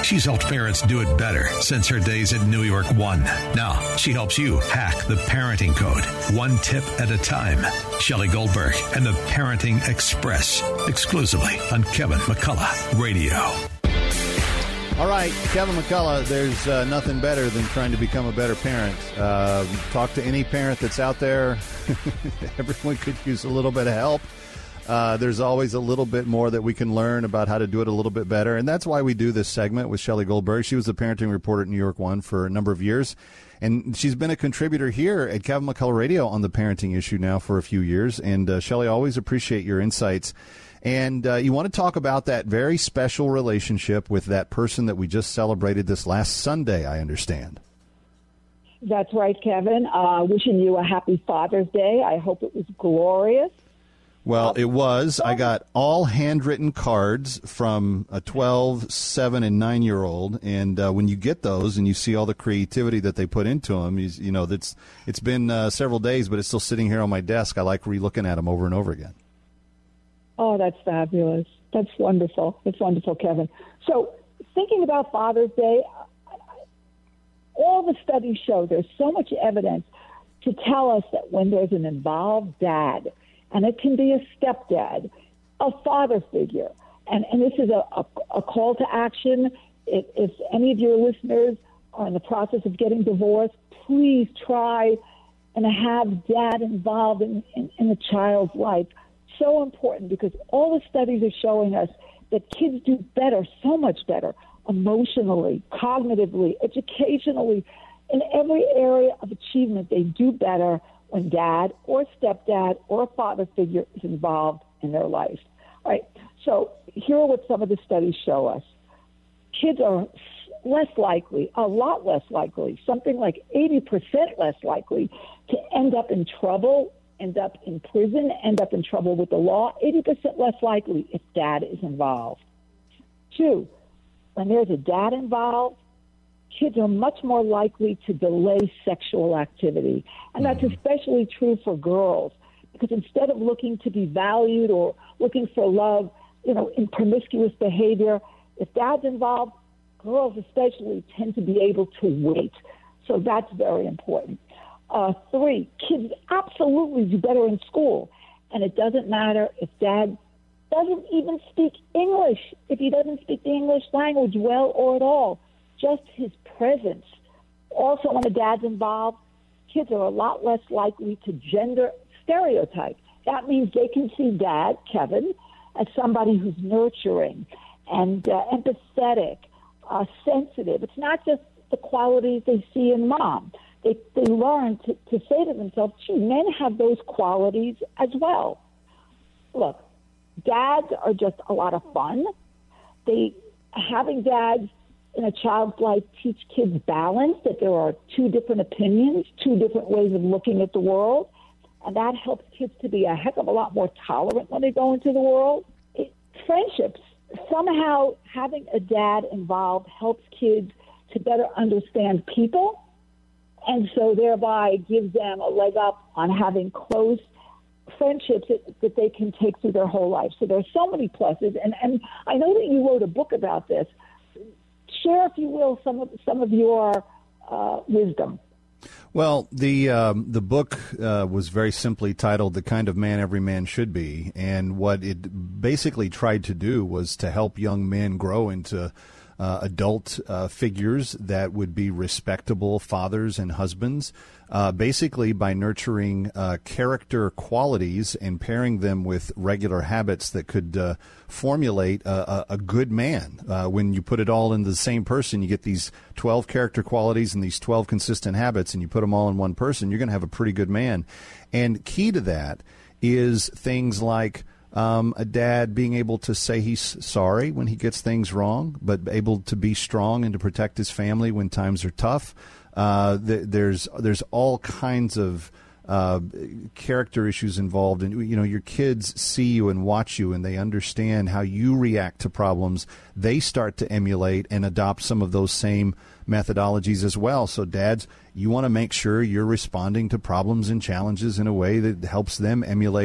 She's helped parents do it better since her days at New York One. Now, she helps you hack the parenting code, one tip at a time. Shelley Goldberg and the Parenting Express, exclusively on Kevin McCullough Radio. All right, Kevin McCullough, there's nothing better than trying to become a better parent. Talk to any parent that's out there. Everyone could use a little bit of help. There's always a little bit more that we can learn about how to do it a little bit better, and that's why we do this segment with Shelley Goldberg. She was the parenting reporter at New York One for a number of years, and she's been a contributor here at Kevin McCullough Radio on the parenting issue now for a few years. And, Shelley, always appreciate your insights. And you want to talk about that very special relationship with that person that we just celebrated this last Sunday, I understand. That's right, Kevin. Wishing you a happy Father's Day. I hope it was glorious. Well, it was. I got all handwritten cards from a 12, 7, and 9-year-old. And when you get those and you see all the creativity that they put into them, you know, it's been several days, but it's still sitting here on my desk. I like re-looking at them over and over again. Oh, that's fabulous. That's wonderful. That's wonderful, Kevin. So thinking about Father's Day, all the studies show there's so much evidence to tell us that when there's an involved dad, and it can be a stepdad, a father figure, and this is a call to action. If any of your listeners are in the process of getting divorced, please try and have dad involved in the child's life. So important, because all the studies are showing us that kids do better, so much better, emotionally, cognitively, educationally, in every area of achievement. They do better when dad or stepdad or a father figure is involved in their life. All right, so here are what some of the studies show us. Kids are less likely, a lot less likely, something like 80% less likely to end up in trouble, end up in prison, end up in trouble with the law, 80% less likely if dad is involved. 2, when there's a dad involved, kids are much more likely to delay sexual activity. And that's especially true for girls, because instead of looking to be valued or looking for love, in promiscuous behavior, if dad's involved, girls especially tend to be able to wait. So that's very important. 3, kids absolutely do better in school. And it doesn't matter if dad doesn't even speak English, if he doesn't speak the English language well or at all. Just his presence. Also, when a dad's involved, kids are a lot less likely to gender stereotype. That means they can see dad, Kevin, as somebody who's nurturing and empathetic, sensitive. It's not just the qualities they see in mom. They learn to say to themselves, gee, men have those qualities as well. Look, dads are just a lot of fun. Having dads in a child's life teach kids balance, that there are 2 different opinions, 2 different ways of looking at the world, and that helps kids to be a heck of a lot more tolerant when they go into the world. Friendships, somehow having a dad involved helps kids to better understand people, and so thereby gives them a leg up on having close friendships that they can take through their whole life. So there's so many pluses, and I know that you wrote a book about this. Share, if you will, some of your wisdom. Well, the book was very simply titled "The Kind of Man Every Man Should Be," and what it basically tried to do was to help young men grow into adult figures that would be respectable fathers and husbands, basically by nurturing character qualities and pairing them with regular habits that could formulate a good man. When you put it all in the same person, you get these 12 character qualities and these 12 consistent habits, and you put them all in one person, you're going to have a pretty good man. And key to that is things like a dad being able to say he's sorry when he gets things wrong, but able to be strong and to protect his family when times are tough. There's all kinds of character issues involved, and your kids see you and watch you, and they understand how you react to problems. They start to emulate and adopt some of those same methodologies as well. So dads, you want to make sure you're responding to problems and challenges in a way that helps them emulate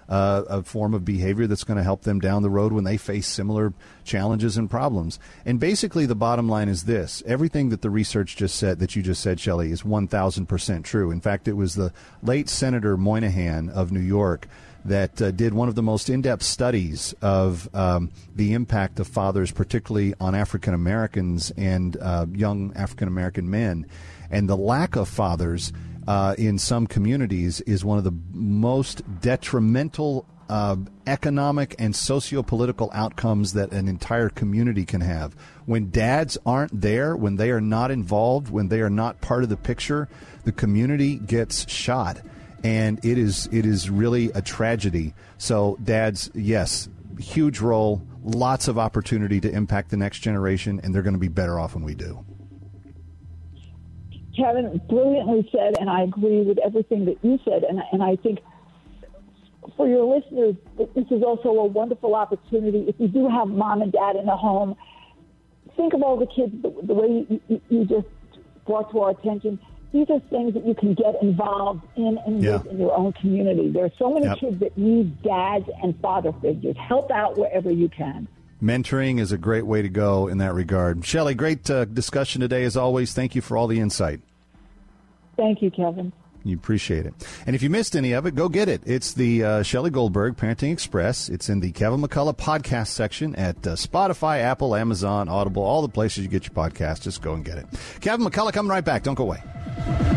a form of behavior that's going to help them down the road when they face similar challenges and problems. And basically the bottom line is this. Everything that the research that you just said, Shelley, is 1,000% true. In fact, it was the late Senator Moynihan of New York that did one of the most in-depth studies of the impact of fathers, particularly on African Americans and young African American men. And the lack of fathers in some communities is one of the most detrimental economic and socio-political outcomes that an entire community can have. When dads aren't there, when they are not involved, when they are not part of the picture, the community gets shot. And it is really a tragedy. So dads, yes, huge role, lots of opportunity to impact the next generation, and they're going to be better off when we do. Kevin, brilliantly said, and I agree with everything that you said. And I think for your listeners, this is also a wonderful opportunity. If you do have mom and dad in the home, think of all the kids the way you just brought to our attention. These are things that you can get involved in and with in your own community. There are so many kids that need dads and father figures. Help out wherever you can. Mentoring is a great way to go in that regard. Shelley, great discussion today as always. Thank you for all the insight. Thank you, Kevin. You appreciate it. And if you missed any of it, go get it. It's the Shelley Goldberg Parenting Express. It's in the Kevin McCullough podcast section at Spotify, Apple, Amazon, Audible, all the places you get your podcast. Just go and get it. Kevin McCullough coming right back. Don't go away.